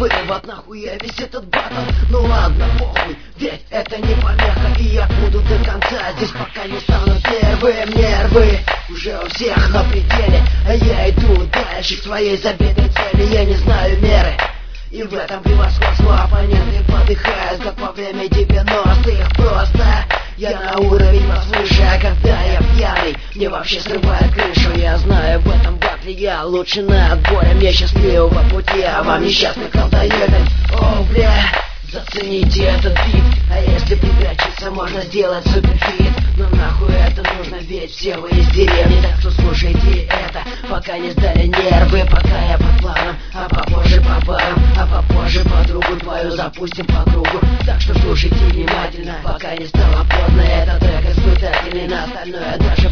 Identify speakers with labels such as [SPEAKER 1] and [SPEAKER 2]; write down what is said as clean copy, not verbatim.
[SPEAKER 1] вывод, нахуя весь этот батл. Ну ладно, похуй, ведь это не помеха. И я буду до конца здесь, пока не стану первым. Нервы уже у всех на пределе, а я иду дальше к своей забитой цели. Я не знаю меры, и в этом превосходство. Оппоненты подыхают, как во время 90-х. Просто я на уровень вас выше, а когда я пьяный, мне вообще срывает крышу. Я знаю, в этом батле я лучше над боем. Я счастливого пути, а вам несчастных колдоебин. О, бля, зацените этот бит. А если припрячется, можно сделать суперхит. Но нахуй это нужно, ведь все вы из деревни. Так что слушайте это, пока не сдали нервы. Пока я под планом, а попозже по барам, а попозже подругу твою запустим по кругу. Так что слушайте внимательно, пока не стало поздно. Этот трек испытательный, на остальное даже